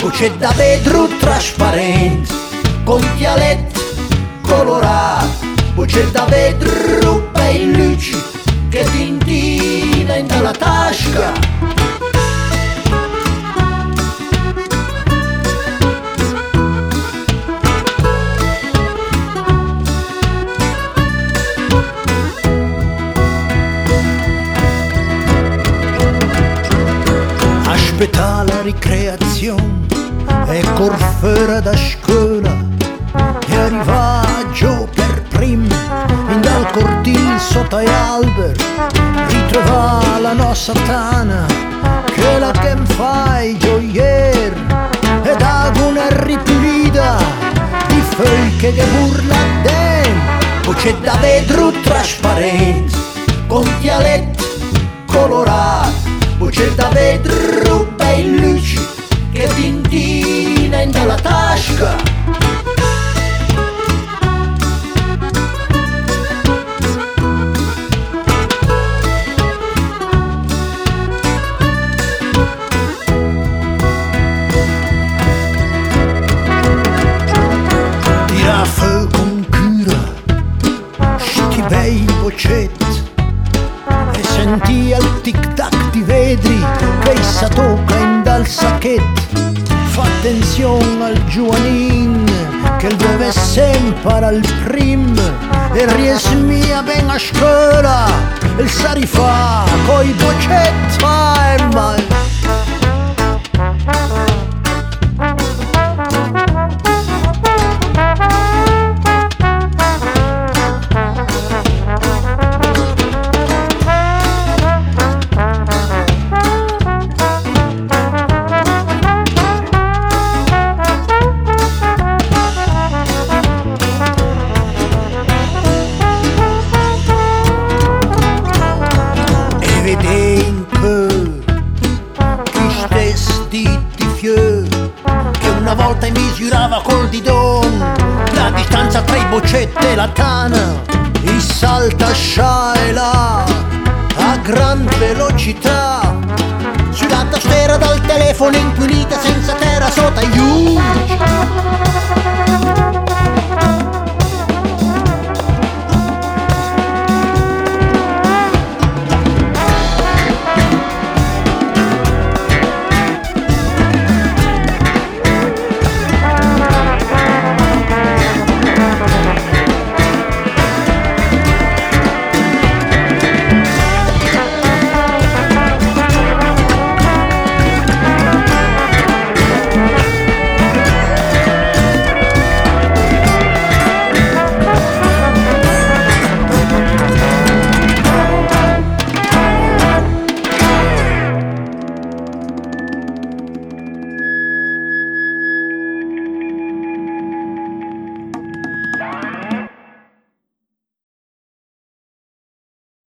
c'è da vetro trasparente, con dialetto colorato, c'è da vetro bei luci che tintina in dalla tasca. Aspetta la ricreazione e corfera da scuola e arriva giù per prima in dal cortile sotto agli alberi, ritrova la nostra tana che la che fai gioier e da una ripulita di foglie che burla dentro, c'è da vetro trasparente con dialetto colorato, c'è da vetro bei luci che tintina in dalla tasca. Tira fuoco con cura sti bei boccetti e senti il tic-tac di vetri che essa tocca in dal sacchetto. Fa attenzione al giovanin che deve sempre al prim e riesmia ben a scuola e sa rifà coi boccetti mai. Che una volta misurava col didon la distanza tra i boccetti e la tana, e salta scia e là a gran velocità sulla tastiera dal telefono inquilita senza terra sotto aiuto.